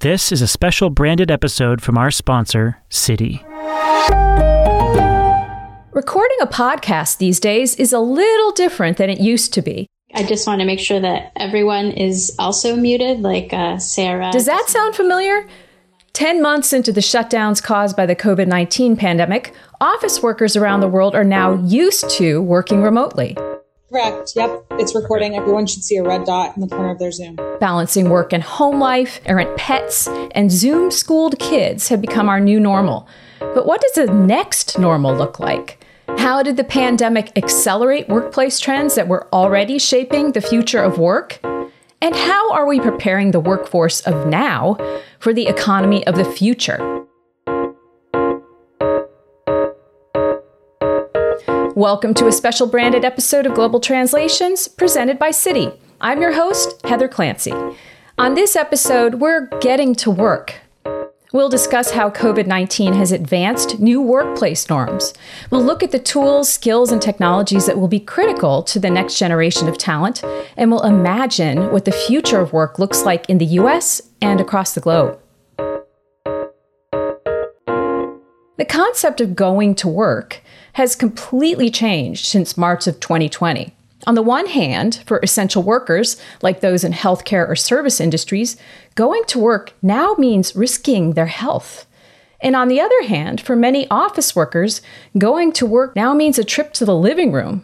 This is a special branded episode from our sponsor, Citi. Recording a podcast these days is a little different than it used to be. I just want to make sure that everyone is also muted, like Sarah. Does that sound familiar? 10 months into the shutdowns caused by the COVID-19 pandemic, office workers around the world are now used to working remotely. Correct. Yep. It's recording. Everyone should see a red dot in the corner of their Zoom. Balancing work and home life, errant pets, and Zoom-schooled kids have become our new normal. But what does the next normal look like? How did the pandemic accelerate workplace trends that were already shaping the future of work? And how are we preparing the workforce of now for the economy of the future? Welcome to a special branded episode of Global Translations presented by Citi. I'm your host, Heather Clancy. On this episode, we're getting to work. We'll discuss how COVID-19 has advanced new workplace norms. We'll look at the tools, skills, and technologies that will be critical to the next generation of talent, and we'll imagine what the future of work looks like in the U.S. and across the globe. The concept of going to work has completely changed since March of 2020. On the one hand, for essential workers, like those in healthcare or service industries, going to work now means risking their health. And on the other hand, for many office workers, going to work now means a trip to the living room.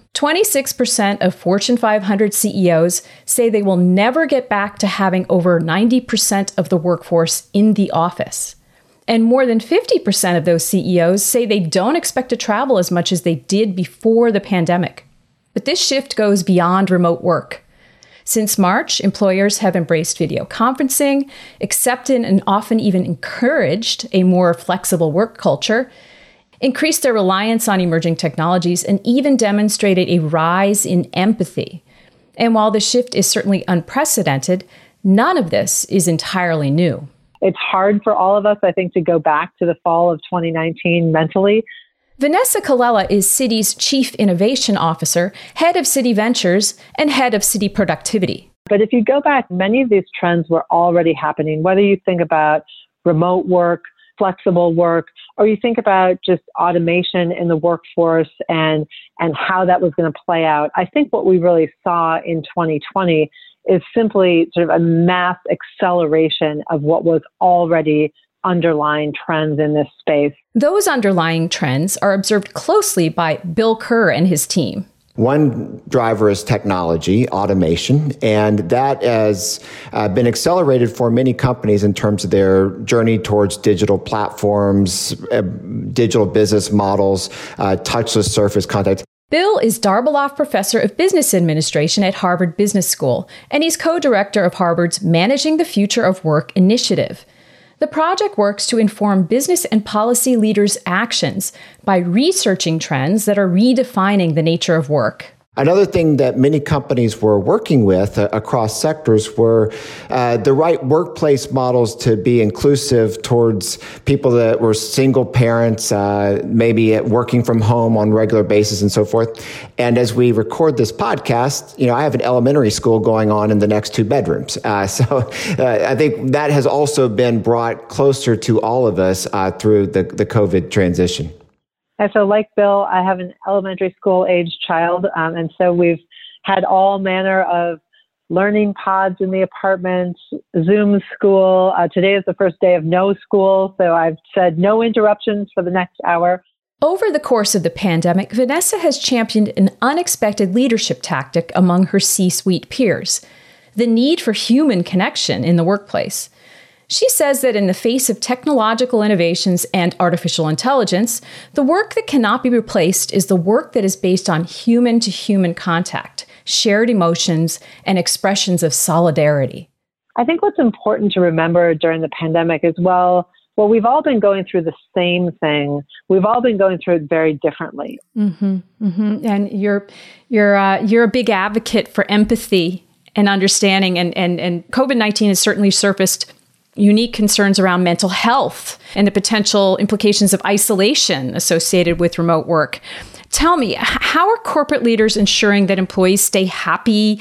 26% of Fortune 500 CEOs say they will never get back to having over 90% of the workforce in the office. And more than 50% of those CEOs say they don't expect to travel as much as they did before the pandemic. But this shift goes beyond remote work. Since March, employers have embraced video conferencing, accepted and often even encouraged a more flexible work culture, increased their reliance on emerging technologies, and even demonstrated a rise in empathy. And while the shift is certainly unprecedented, none of this is entirely new. It's hard for all of us, I think, to go back to the fall of 2019 mentally. Vanessa Colella is Citi's Chief Innovation Officer, head of Citi Ventures, and head of Citi Productivity. But if you go back, many of these trends were already happening, whether you think about remote work, flexible work, or you think about just automation in the workforce and how that was going to play out. I think what we really saw in 2020 is simply sort of a mass acceleration of what was already underlying trends in this space. Those underlying trends are observed closely by Bill Kerr and his team. One driver is technology, automation, and that has been accelerated for many companies in terms of their journey towards digital platforms, digital business models, touchless surface contact. Bill is Darbeloff Professor of Business Administration at Harvard Business School, and he's co-director of Harvard's Managing the Future of Work initiative. The project works to inform business and policy leaders' actions by researching trends that are redefining the nature of work. Another thing that many companies were working with across sectors were the right workplace models to be inclusive towards people that were single parents, maybe working from home on a regular basis and so forth. And as we record this podcast, I have an elementary school going on in the next two bedrooms. So I think that has also been brought closer to all of us through the COVID transition. And so like Bill, I have an elementary school age child. And so we've had all manner of learning pods in the apartment, Zoom school. Today is the first day of no school. So I've said no interruptions for the next hour. Over the course of the pandemic, Vanessa has championed an unexpected leadership tactic among her C-suite peers: the need for human connection in the workplace. She says that in the face of technological innovations and artificial intelligence, the work that cannot be replaced is the work that is based on human-to-human contact, shared emotions, and expressions of solidarity. I think what's important to remember during the pandemic is, well, we've all been going through the same thing. We've all been going through it very differently. Mm-hmm, mm-hmm. And you're a big advocate for empathy and understanding, and COVID-19 has certainly surfaced unique concerns around mental health and the potential implications of isolation associated with remote work. Tell me, how are corporate leaders ensuring that employees stay happy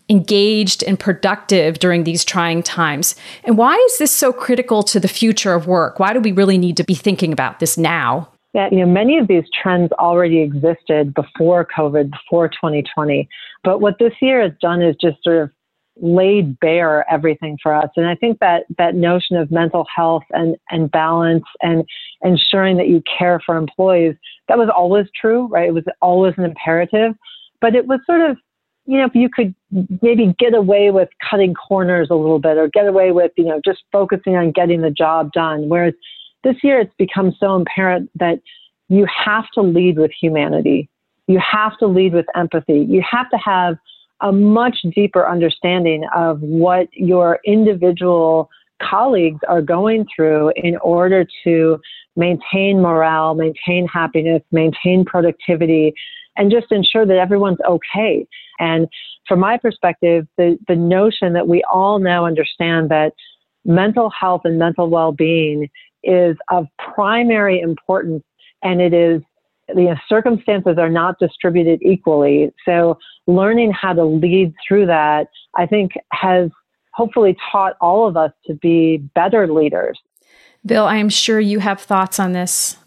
engaged and productive during these trying times. And why is this so critical to the future of work? Why do we really need to be thinking about this now? Yeah, many of these trends already existed before COVID, before 2020. But what this year has done is just sort of laid bare everything for us. And I think that notion of mental health and balance and ensuring that you care for employees, that was always true, right? It was always an imperative. But it was sort of, if you could maybe get away with cutting corners a little bit or get away with, just focusing on getting the job done. Whereas this year, it's become so apparent that you have to lead with humanity. You have to lead with empathy. You have to have a much deeper understanding of what your individual colleagues are going through in order to maintain morale, maintain happiness, maintain productivity, and just ensure that everyone's okay. And from my perspective, the notion that we all now understand that mental health and mental well-being is of primary importance, and it is, circumstances are not distributed equally. So learning how to lead through that, I think, has hopefully taught all of us to be better leaders. Bill, I am sure you have thoughts on this.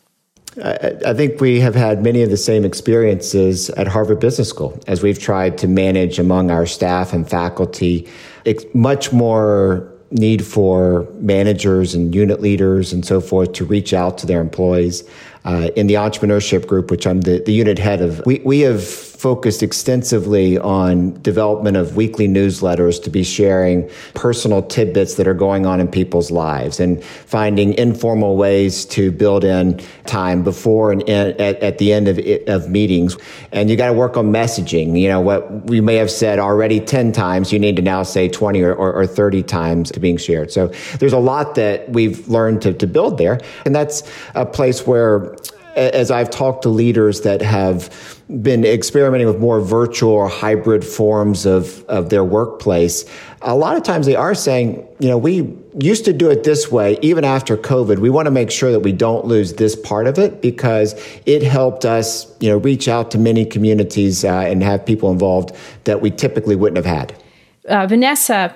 I think we have had many of the same experiences at Harvard Business School as we've tried to manage among our staff and faculty. It's much more need for managers and unit leaders and so forth to reach out to their employees. In the entrepreneurship group, which I'm the unit head of, we have focused extensively on development of weekly newsletters to be sharing personal tidbits that are going on in people's lives and finding informal ways to build in time before and at the end of meetings. And you got to work on messaging. What we may have said already 10 times, you need to now say 20 or 30 times to being shared. So there's a lot that we've learned to build there. And that's a place where, as I've talked to leaders that have been experimenting with more virtual or hybrid forms of their workplace, a lot of times they are saying, we used to do it this way, even after COVID. We want to make sure that we don't lose this part of it because it helped us, reach out to many communities and have people involved that we typically wouldn't have had. Vanessa,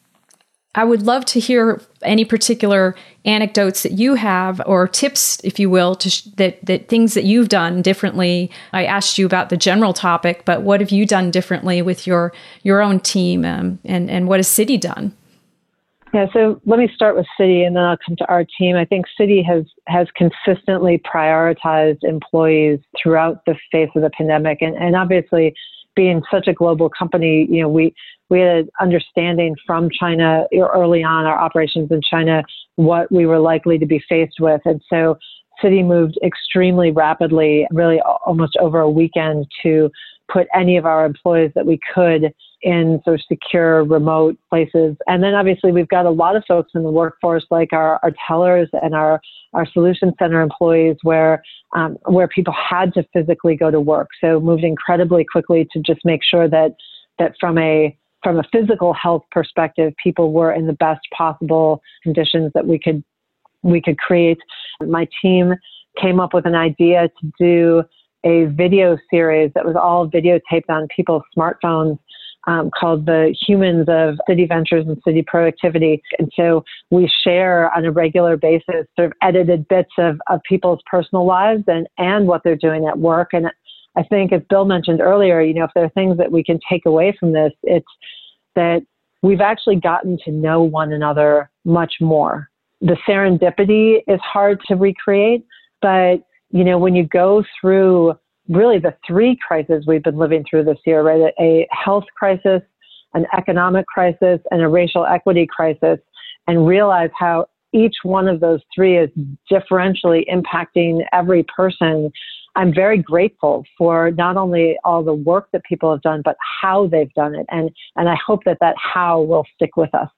I would love to hear any particular anecdotes that you have or tips, if you will, that things that you've done differently. I asked you about the general topic, but what have you done differently with your own team and what has Citi done? Yeah, so let me start with Citi and then I'll come to our team. I think Citi has consistently prioritized employees throughout the face of the pandemic. And obviously, being such a global company, we had an understanding from China early on, our operations in China, what we were likely to be faced with. And so Citi moved extremely rapidly, really almost over a weekend, to put any of our employees that we could in sort of secure remote places. And then obviously we've got a lot of folks in the workforce, like our tellers and our solution center employees, where people had to physically go to work. So moved incredibly quickly to just make sure that from a physical health perspective, people were in the best possible conditions that we could create. My team came up with an idea to do a video series that was all videotaped on people's smartphones, called The Humans of Citi Ventures and Citi Productivity. And so we share on a regular basis sort of edited bits of people's personal lives and what they're doing at work. And I think, as Bill mentioned earlier, if there are things that we can take away from this, it's that we've actually gotten to know one another much more. The serendipity is hard to recreate, but when you go through really the three crises we've been living through this year, right? A health crisis, an economic crisis, and a racial equity crisis, and realize how each one of those three is differentially impacting every person, I'm very grateful for not only all the work that people have done, but how they've done it. And I hope that how will stick with us.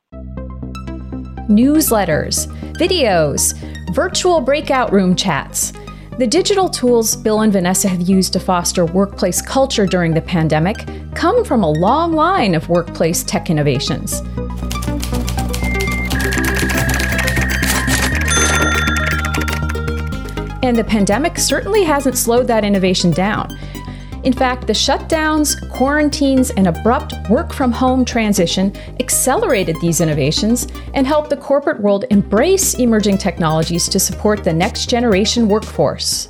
Newsletters, videos, virtual breakout room chats. The digital tools Bill and Vanessa have used to foster workplace culture during the pandemic come from a long line of workplace tech innovations. And the pandemic certainly hasn't slowed that innovation down. In fact, the shutdowns, quarantines, and abrupt work-from-home transition accelerated these innovations and helped the corporate world embrace emerging technologies to support the next-generation workforce.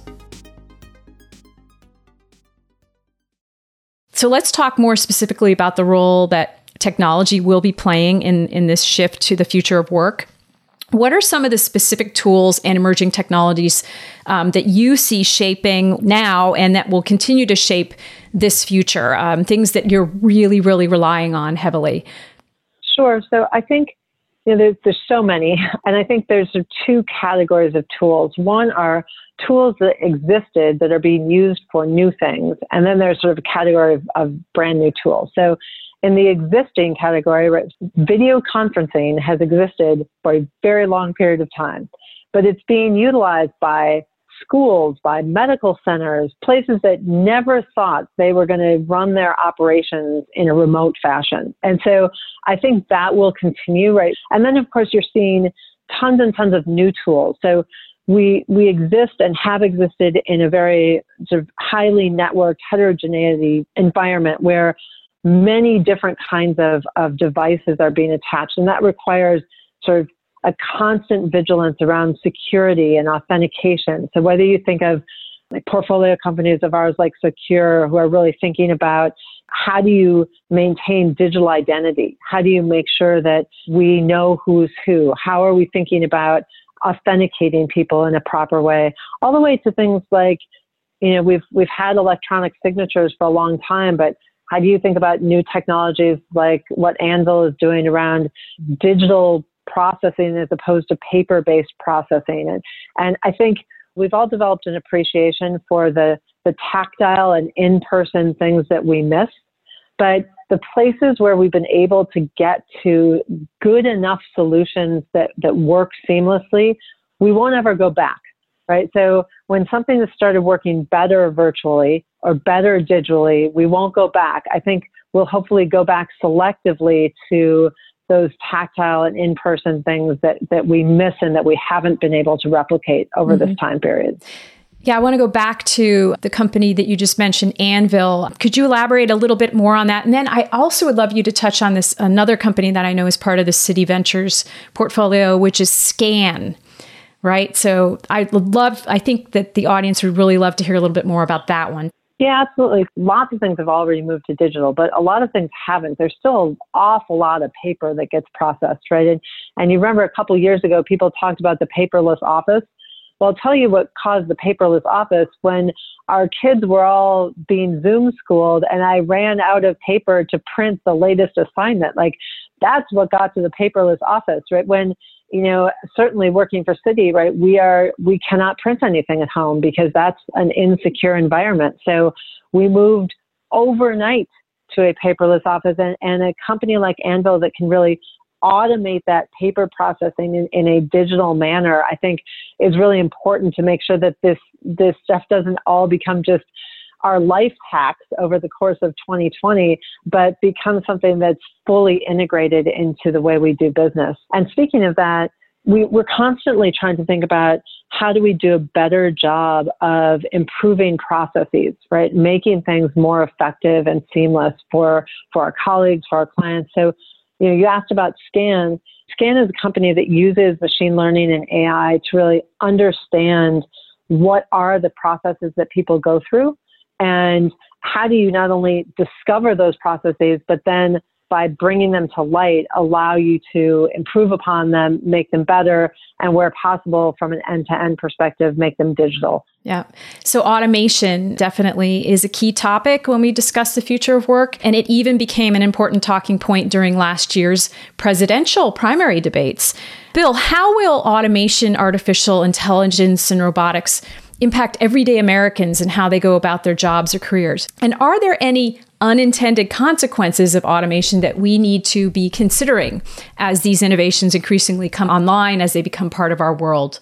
So let's talk more specifically about the role that technology will be playing in this shift to the future of work. What are some of the specific tools and emerging technologies that you see shaping now and that will continue to shape this future? Things that you're really, really relying on heavily? Sure. So I think there's so many, and I think there's two categories of tools. One are tools that existed that are being used for new things, and then there's sort of a category of brand new tools. So in the existing category, right, video conferencing has existed for a very long period of time, but it's being utilized by schools, by medical centers, places that never thought they were going to run their operations in a remote fashion. And so I think that will continue, right? And then, of course, you're seeing tons and tons of new tools. So we exist and have existed in a very sort of highly networked heterogeneity environment where many different kinds of devices are being attached. And that requires sort of a constant vigilance around security and authentication. So whether you think of like portfolio companies of ours like Secure, who are really thinking about how do you maintain digital identity? How do you make sure that we know who's who? How are we thinking about authenticating people in a proper way? All the way to things like, we've had electronic signatures for a long time, but how do you think about new technologies like what Anvil is doing around digital processing as opposed to paper-based processing? And I think we've all developed an appreciation for the tactile and in-person things that we miss. But the places where we've been able to get to good enough solutions that work seamlessly, we won't ever go back, right? So when something has started working better virtually or better digitally, we won't go back. I think we'll hopefully go back selectively to those tactile and in-person things that we miss and that we haven't been able to replicate over this time period. Yeah, I want to go back to the company that you just mentioned, Anvil. Could you elaborate a little bit more on that? And then I also would love you to touch on this, another company that I know is part of the Citi Ventures portfolio, which is Scan, right? So I think that the audience would really love to hear a little bit more about that one. Yeah, absolutely. Lots of things have already moved to digital, but a lot of things haven't. There's still an awful lot of paper that gets processed, right? And you remember a couple of years ago, people talked about the paperless office. Well, I'll tell you what caused the paperless office. When our kids were all being Zoom schooled and I ran out of paper to print the latest assignment, like that's what got to the paperless office, right? When, certainly working for Citi, right, we cannot print anything at home because that's an insecure environment. So we moved overnight to a paperless office, and a company like Anvil that can really automate that paper processing in a digital manner, I think is really important to make sure that this stuff doesn't all become just our life hacks over the course of 2020, but become something that's fully integrated into the way we do business. And speaking of that, we're constantly trying to think about how do we do a better job of improving processes, right? Making things more effective and seamless for our colleagues, for our clients. So, you asked about Scan. Scan is a company that uses machine learning and AI to really understand what are the processes that people go through, and how do you not only discover those processes, but then by bringing them to light, allow you to improve upon them, make them better, and where possible from an end-to-end perspective, make them digital. Yeah. So automation definitely is a key topic when we discuss the future of work. And it even became an important talking point during last year's presidential primary debates. Bill, how will automation, artificial intelligence, and robotics impact everyday Americans and how they go about their jobs or careers? And are there any unintended consequences of automation that we need to be considering as these innovations increasingly come online, as they become part of our world?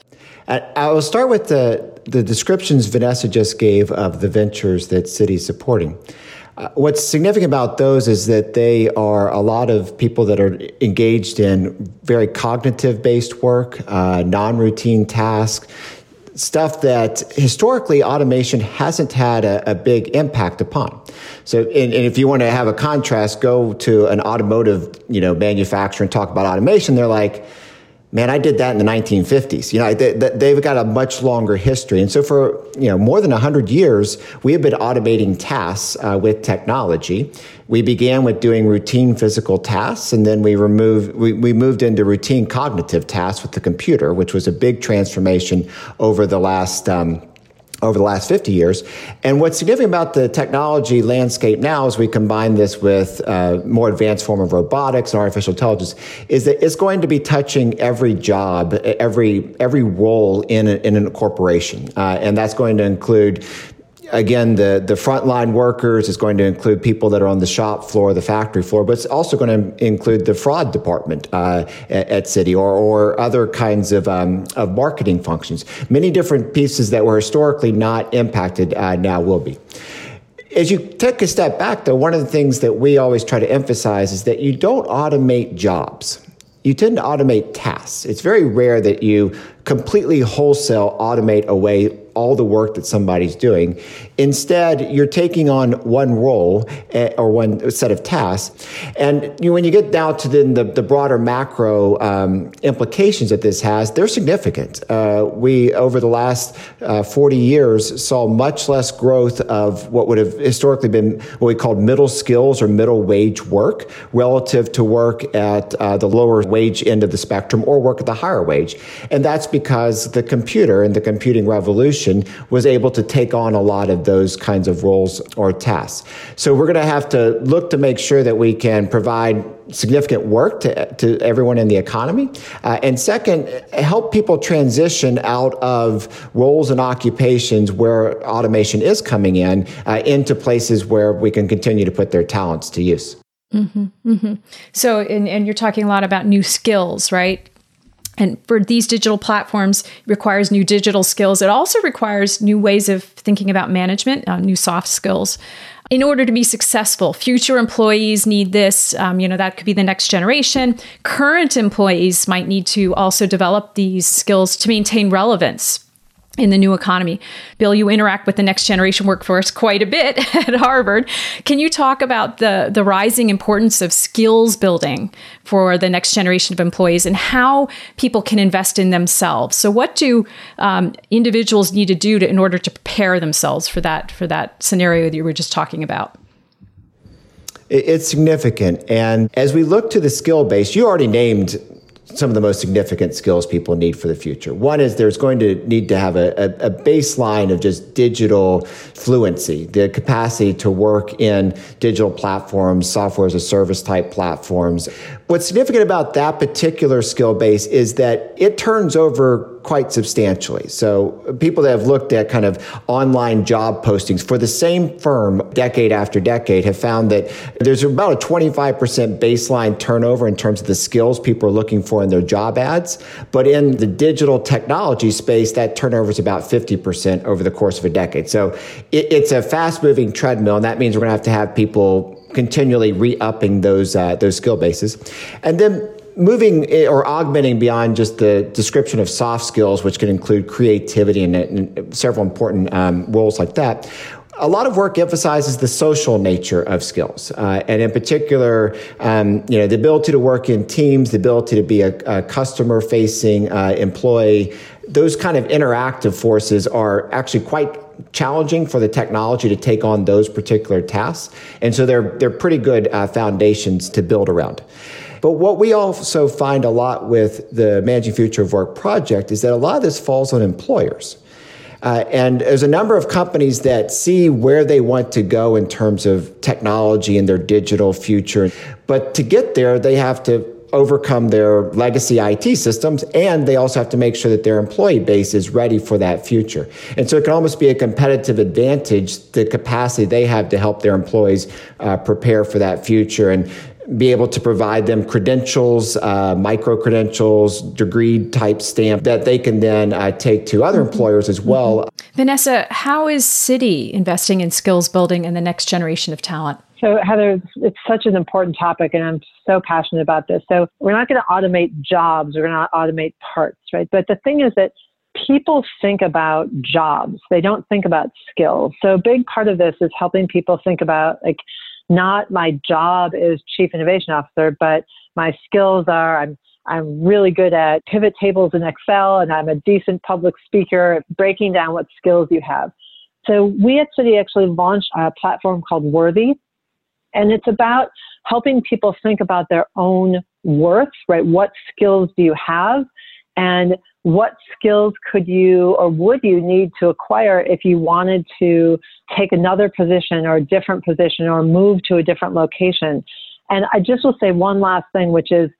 I will start with the descriptions Vanessa just gave of the ventures that Citi's supporting. What's significant about those is that they are a lot of people that are engaged in very cognitive-based work, non-routine tasks. stuff that historically automation hasn't had a big impact upon. So, and if you want to have a contrast, go to an automotive, manufacturer and talk about automation. They're like, man, I did that in the 1950s. They've got a much longer history. And so for, more than 100 years, we have been automating tasks with technology. We began with doing routine physical tasks, and then we moved into routine cognitive tasks with the computer, which was a big transformation over the last 50 years. And what's significant about the technology landscape now as we combine this with more advanced form of robotics and artificial intelligence is that it's going to be touching every job, every role in a corporation. And that's going to include, again, the frontline workers. Is going to include people that are on the shop floor, the factory floor, but it's also going to include the fraud department at Citi or other kinds of marketing functions. Many different pieces that were historically not impacted now will be. As you take a step back, though, one of the things that we always try to emphasize is that you don't automate jobs. You tend to automate tasks. It's very rare that you completely wholesale automate away all the work that somebody's doing. Instead, you're taking on one role or one set of tasks. And when you get down to then the broader macro implications that this has, they're significant. We, over the last 40 years, saw much less growth of what would have historically been what we called middle skills or middle wage work relative to work at the lower wage end of the spectrum or work at the higher wage. And that's because the computer and the computing revolution was able to take on a lot of those kinds of roles or tasks. So we're going to have to look to make sure that we can provide significant work to everyone in the economy. And second, help people transition out of roles and occupations where automation is coming in into places where we can continue to put their talents to use. Mm-hmm, mm-hmm. So, and you're talking a lot about new skills, right? And for these digital platforms, it requires new digital skills. It also requires new ways of thinking about management, new soft skills. In order to be successful, future employees need this. That could be the next generation. Current employees might need to also develop these skills to maintain relevance in the new economy. Bill, you interact with the next generation workforce quite a bit at Harvard. Can you talk about the rising importance of skills building for the next generation of employees and how people can invest in themselves? So what do individuals need to do in order to prepare themselves for that scenario that you were just talking about? It's significant. And as we look to the skill base, you already named some of the most significant skills people need for the future. One is there's going to need to have a baseline of just digital fluency, the capacity to work in digital platforms, software as a service type platforms. What's significant about that particular skill base is that it turns over quite substantially. So people that have looked at kind of online job postings for the same firm decade after decade have found that there's about a 25% baseline turnover in terms of the skills people are looking for in their job ads. But in the digital technology space, that turnover is about 50% over the course of a decade. So it's a fast-moving treadmill, and that means we're going to have people continually re-upping those skill bases. And then moving or augmenting beyond just the description of soft skills, which can include creativity and several important roles like that, a lot of work emphasizes the social nature of skills, and in particular, the ability to work in teams, the ability to be a customer-facing employee. Those kind of interactive forces are actually quite challenging for the technology to take on those particular tasks, and so they're pretty good foundations to build around. But what we also find a lot with the Managing Future of Work project is that a lot of this falls on employers. And there's a number of companies that see where they want to go in terms of technology and their digital future. But to get there, they have to overcome their legacy IT systems, and they also have to make sure that their employee base is ready for that future. And so it can almost be a competitive advantage, the capacity they have to help their employees prepare for that future and be able to provide them credentials, micro-credentials, degree-type stamp that they can then take to other employers as well. Vanessa, how is Citi investing in skills building and the next generation of talent? So Heather, it's such an important topic, and I'm so passionate about this. So we're not going to automate jobs. We're going to automate parts, right? But the thing is that people think about jobs. They don't think about skills. So a big part of this is helping people think about, like, not my job is chief innovation officer, but my skills are I'm really good at pivot tables in Excel, and I'm a decent public speaker, breaking down what skills you have. So we at Citi actually launched a platform called Worthy, and it's about helping people think about their own worth, right? What skills do you have, and what skills could you or would you need to acquire if you wanted to take another position or a different position or move to a different location? And I just will say one last thing, which is,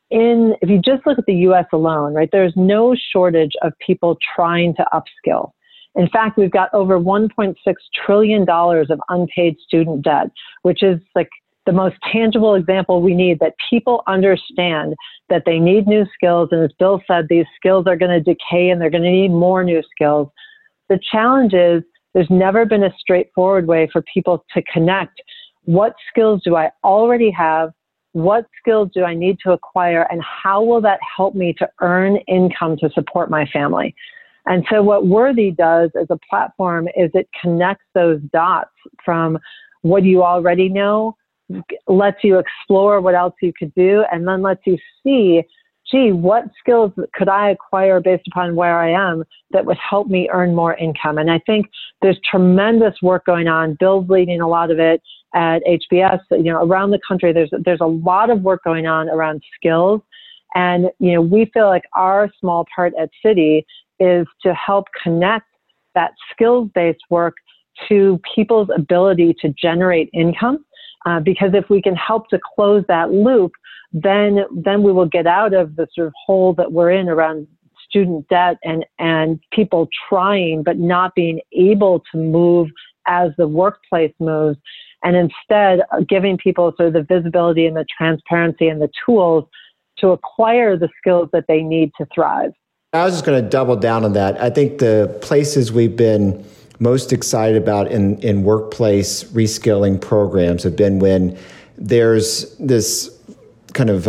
if you just look at the US alone, right, there's no shortage of people trying to upskill. In fact, we've got over $1.6 trillion of unpaid student debt, which is like the most tangible example we need, that people understand that they need new skills. And as Bill said, these skills are going to decay and they're going to need more new skills. The challenge is there's never been a straightforward way for people to connect. What skills do I already have? What skills do I need to acquire? And how will that help me to earn income to support my family? And so what Worthy does as a platform is it connects those dots from what you already know, lets you explore what else you could do, and then lets you see, gee, what skills could I acquire based upon where I am that would help me earn more income? And I think there's tremendous work going on. Bill's leading a lot of it at HBS. Around the country, there's a lot of work going on around skills. And, we feel like our small part at Citi is to help connect that skills-based work to people's ability to generate income. Because if we can help to close that loop, then we will get out of the sort of hole that we're in around student debt and people trying but not being able to move as the workplace moves, and instead giving people sort of the visibility and the transparency and the tools to acquire the skills that they need to thrive. I was just going to double down on that. I think the places we've been most excited about in workplace reskilling programs have been when there's this kind of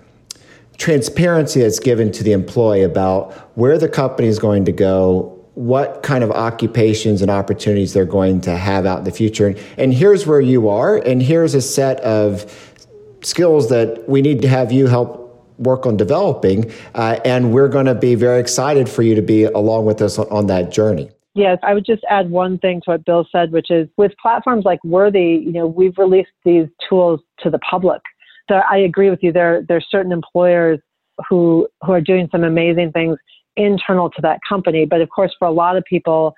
transparency that's given to the employee about where the company is going to go, what kind of occupations and opportunities they're going to have out in the future. And here's where you are, and here's a set of skills that we need to have you help work on developing, and we're going to be very excited for you to be along with us on that journey. Yes, I would just add one thing to what Bill said, which is with platforms like Worthy, we've released these tools to the public. So I agree with you. There are certain employers who are doing some amazing things internal to that company. But of course, for a lot of people,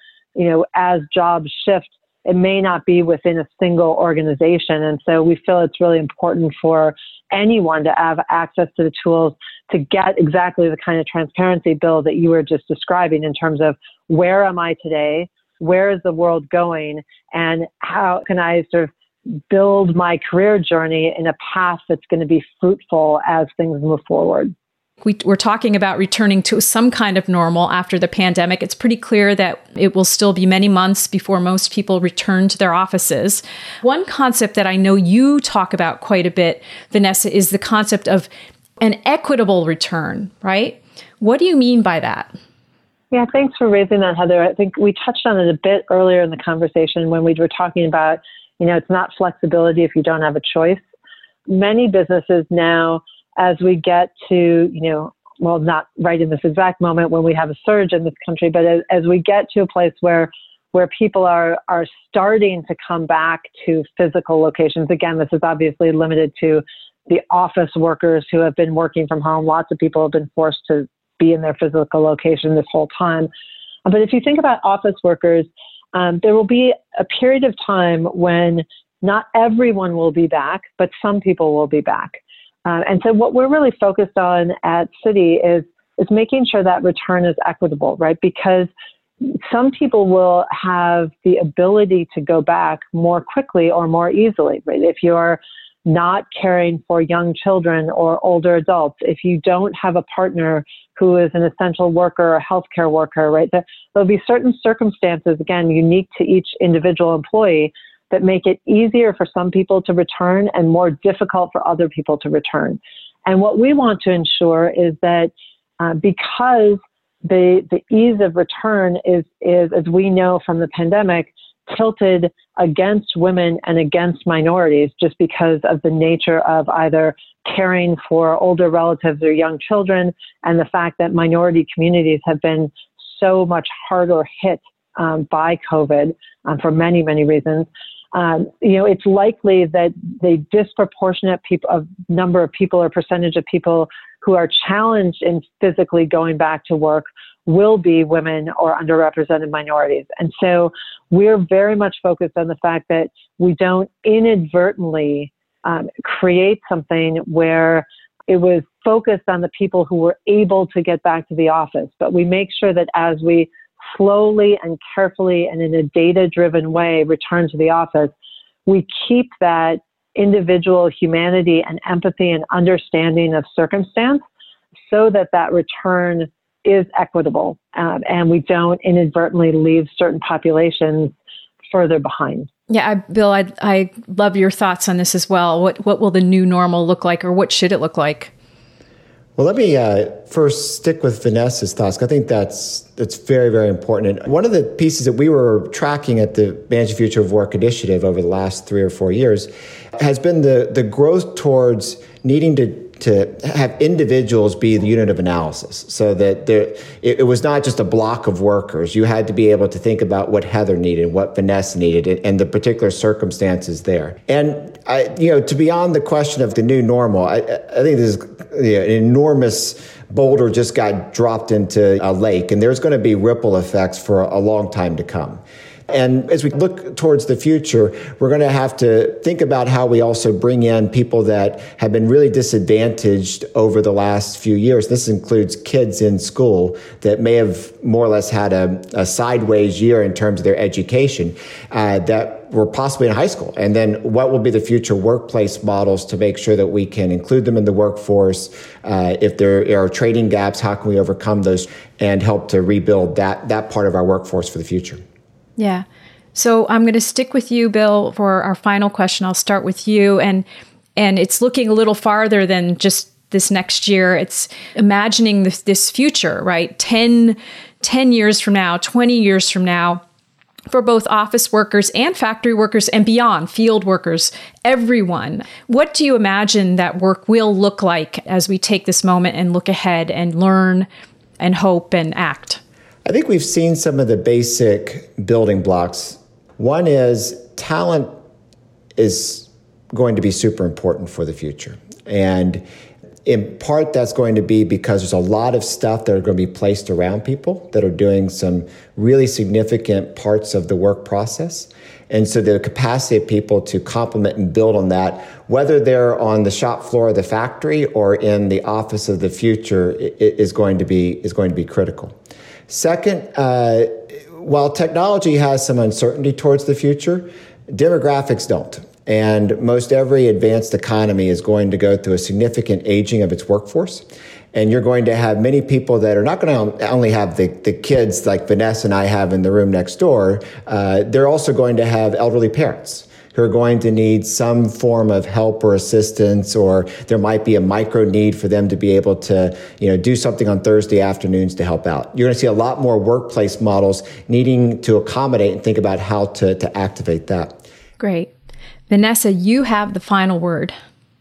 as jobs shift, it may not be within a single organization. And so we feel it's really important for anyone to have access to the tools to get exactly the kind of transparency, Bill, that you were just describing in terms of where am I today, where is the world going, and how can I sort of build my career journey in a path that's going to be fruitful as things move forward. We're talking about returning to some kind of normal after the pandemic. It's pretty clear that it will still be many months before most people return to their offices. One concept that I know you talk about quite a bit, Vanessa, is the concept of an equitable return, right? What do you mean by that? Yeah, thanks for raising that, Heather. I think we touched on it a bit earlier in the conversation when we were talking about, it's not flexibility if you don't have a choice. Many businesses now, as we get to, not right in this exact moment when we have a surge in this country, but as we get to a place where people are starting to come back to physical locations. Again, this is obviously limited to the office workers who have been working from home. Lots of people have been forced to be in their physical location this whole time. But if you think about office workers, there will be a period of time when not everyone will be back, but some people will be back. And so what we're really focused on at Citi is making sure that return is equitable, right? Because some people will have the ability to go back more quickly or more easily, right? If you're not caring for young children or older adults, if you don't have a partner who is an essential worker or healthcare worker, right? There'll be certain circumstances, again, unique to each individual employee, that make it easier for some people to return and more difficult for other people to return. And what we want to ensure is that because the ease of return is, as we know from the pandemic, tilted against women and against minorities just because of the nature of either caring for older relatives or young children, and the fact that minority communities have been so much harder hit by COVID for many, many reasons. It's likely that the disproportionate number of people or percentage of people who are challenged in physically going back to work will be women or underrepresented minorities. And so we're very much focused on the fact that we don't inadvertently create something where it was focused on the people who were able to get back to the office. But we make sure that as we slowly and carefully and in a data-driven way return to the office, we keep that individual humanity and empathy and understanding of circumstance so that that return is equitable, and we don't inadvertently leave certain populations further behind. Yeah, Bill, I love your thoughts on this as well. What will the new normal look like, or what should it look like? Well, let me first stick with Vanessa's thoughts. I think that's very, very important. And one of the pieces that we were tracking at the Manage the Future of Work initiative over the last 3 or 4 years has been the growth towards needing to have individuals be the unit of analysis, so that it was not just a block of workers. You had to be able to think about what Heather needed, what Vanessa needed, and the particular circumstances there. And to beyond the question of the new normal, I think this is an enormous boulder just got dropped into a lake, and there's going to be ripple effects for a long time to come. And as we look towards the future, we're going to have to think about how we also bring in people that have been really disadvantaged over the last few years. This includes kids in school that may have more or less had a sideways year in terms of their education, that were possibly in high school. And then what will be the future workplace models to make sure that we can include them in the workforce? If there are training gaps, how can we overcome those and help to rebuild that part of our workforce for the future? Yeah. So I'm going to stick with you, Bill, for our final question. I'll start with you. And it's looking a little farther than just this next year. It's imagining this future, right? 10 years from now, 20 years from now, for both office workers and factory workers and beyond, field workers, everyone. What do you imagine that work will look like as we take this moment and look ahead and learn and hope and act? I think we've seen some of the basic building blocks. One is talent is going to be super important for the future. And in part, that's going to be because there's a lot of stuff that are going to be placed around people that are doing some really significant parts of the work process. And so the capacity of people to complement and build on that, whether they're on the shop floor of the factory or in the office of the future, is going to be critical. Second, while technology has some uncertainty towards the future, demographics don't. And most every advanced economy is going to go through a significant aging of its workforce. And you're going to have many people that are not going to only have the kids like Vanessa and I have in the room next door. They're also going to have elderly parents who are going to need some form of help or assistance, or there might be a micro need for them to be able to, do something on Thursday afternoons to help out. You're going to see a lot more workplace models needing to accommodate and think about how to activate that. Great. Vanessa, you have the final word.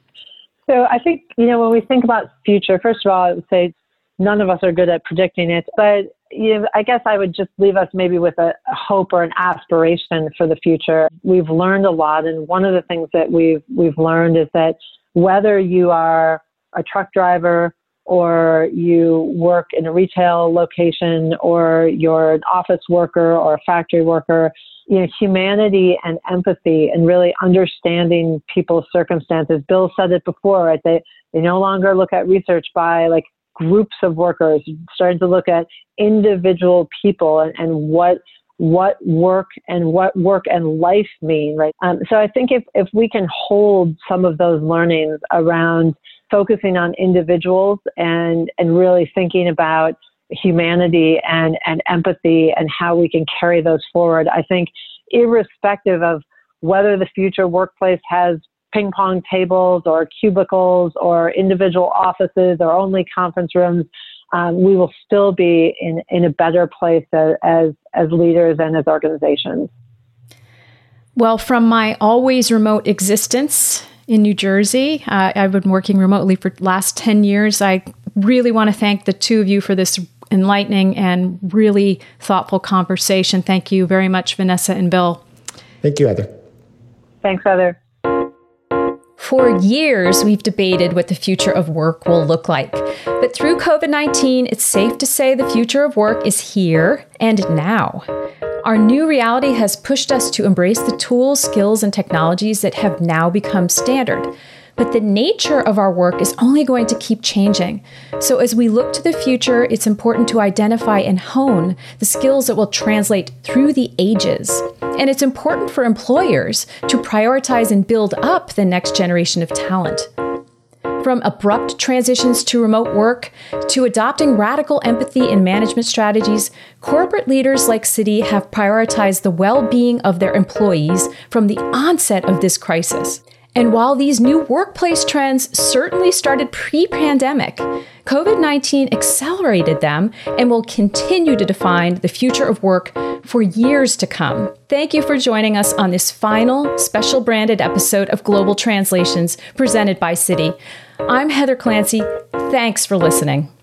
So I think, when we think about future, first of all, I would say none of us are good at predicting it, but I guess I would just leave us maybe with a hope or an aspiration for the future. We've learned a lot, and one of the things that we've learned is that whether you are a truck driver or you work in a retail location or you're an office worker or a factory worker, humanity and empathy and really understanding people's circumstances. Bill said it before, right? They no longer look at research by groups of workers, starting to look at individual people and what work and life mean, right? So I think if we can hold some of those learnings around focusing on individuals and really thinking about humanity and empathy and how we can carry those forward, I think irrespective of whether the future workplace has ping pong tables or cubicles or individual offices or only conference rooms, we will still be in a better place as leaders and as organizations. Well, from my always remote existence in New Jersey, I've been working remotely for the last 10 years. I really want to thank the two of you for this enlightening and really thoughtful conversation. Thank you very much, Vanessa and Bill. Thank you, Heather. Thanks, Heather. For years, we've debated what the future of work will look like. But through COVID-19, it's safe to say the future of work is here and now. Our new reality has pushed us to embrace the tools, skills, and technologies that have now become standard. But the nature of our work is only going to keep changing. So as we look to the future, it's important to identify and hone the skills that will translate through the ages. And it's important for employers to prioritize and build up the next generation of talent. From abrupt transitions to remote work to adopting radical empathy and management strategies, corporate leaders like Citi have prioritized the well-being of their employees from the onset of this crisis. And while these new workplace trends certainly started pre-pandemic, COVID-19 accelerated them and will continue to define the future of work for years to come. Thank you for joining us on this final special branded episode of Global Translations presented by Citi. I'm Heather Clancy. Thanks for listening.